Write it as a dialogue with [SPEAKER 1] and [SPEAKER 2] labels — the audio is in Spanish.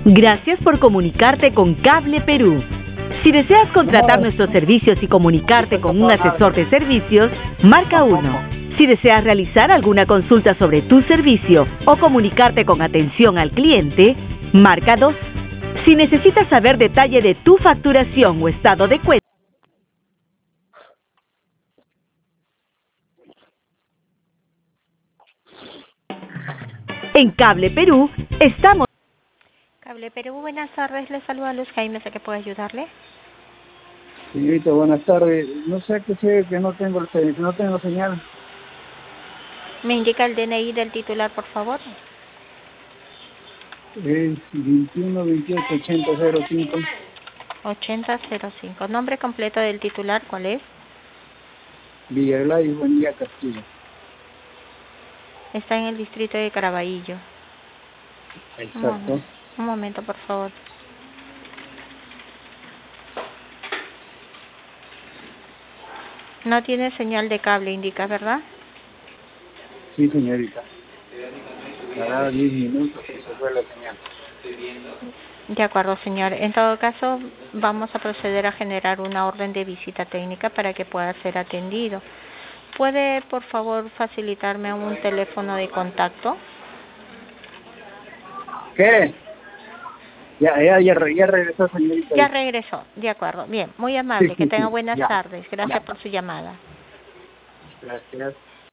[SPEAKER 1] Gracias por comunicarte con Cable Perú. Si deseas contratar nuestros servicios y comunicarte con un asesor de servicios, marca 1. Si deseas realizar alguna consulta sobre tu servicio o comunicarte con atención al cliente, marca 2. Si necesitas saber detalle de tu facturación o estado de cuenta, en Cable Perú estamos.
[SPEAKER 2] Cable Perú, buenas tardes, le saluda Luz Jaime, ¿sé que puedo ayudarle?
[SPEAKER 3] Señorita, buenas tardes. No sé qué sé que no tengo señal.
[SPEAKER 2] ¿Me indica el DNI del titular, por favor?
[SPEAKER 3] Es 21 28 80 05.
[SPEAKER 2] 8005. ¿Nombre completo del titular cuál es?
[SPEAKER 3] Villaglay, Buen Día, Castillo.
[SPEAKER 2] Está en el distrito de Caraballo.
[SPEAKER 3] Exacto.
[SPEAKER 2] Un momento, por favor. No tiene señal de cable, indica, ¿verdad?
[SPEAKER 3] Sí, señorita. Cada 10 minutos y se fue la señal.
[SPEAKER 2] De acuerdo, señor. En todo caso, vamos a proceder a generar una orden de visita técnica para que pueda ser atendido. ¿Puede, por favor, facilitarme un teléfono de contacto?
[SPEAKER 3] ¿Qué? Ya regresó, señorita.
[SPEAKER 2] Ya regresó, de acuerdo. Bien, muy amable. Que tenga buenas tardes. Gracias por su llamada.
[SPEAKER 3] Gracias.